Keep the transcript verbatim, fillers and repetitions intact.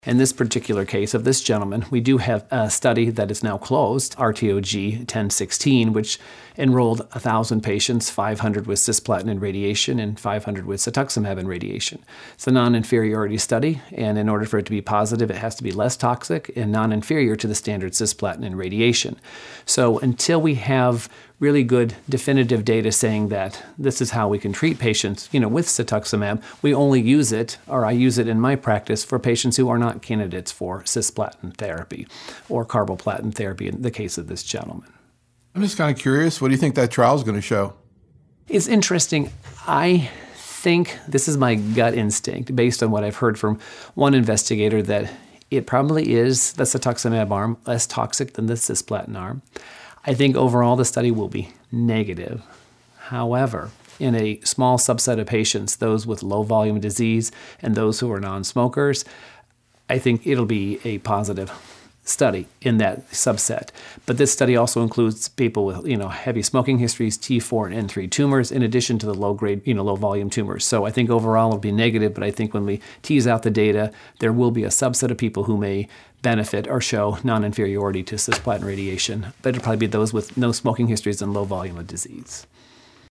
In this particular case of this gentleman, we do have a study that is now closed, R T O G ten sixteen, which enrolled one thousand patients, five hundred with cisplatin and radiation and five hundred with cetuximab and radiation. It's a non-inferiority study, and in order for it to be positive, it has to be less toxic and non-inferior to the standard cisplatin and radiation. So until we have really good definitive data saying that this is how we can treat patients, you know, with cetuximab, we only use it, or I use it in my practice, for patients who are not candidates for cisplatin therapy or carboplatin therapy in the case of this gentleman. I'm just kind of curious, what do you think that trial is going to show? It's interesting. I think this is my gut instinct based on what I've heard from one investigator, that it probably is the cetuximab arm less toxic than the cisplatin arm. I think overall the study will be negative. However, in a small subset of patients, those with low volume disease and those who are non-smokers, I think it'll be a positive study in that subset. But this study also includes people with, you know, heavy smoking histories, T four and N three tumors, in addition to the low-grade, you know, low-volume tumors. So I think overall it'll be negative, but I think when we tease out the data, there will be a subset of people who may benefit or show non-inferiority to cisplatin radiation, but it'll probably be those with no smoking histories and low volume of disease.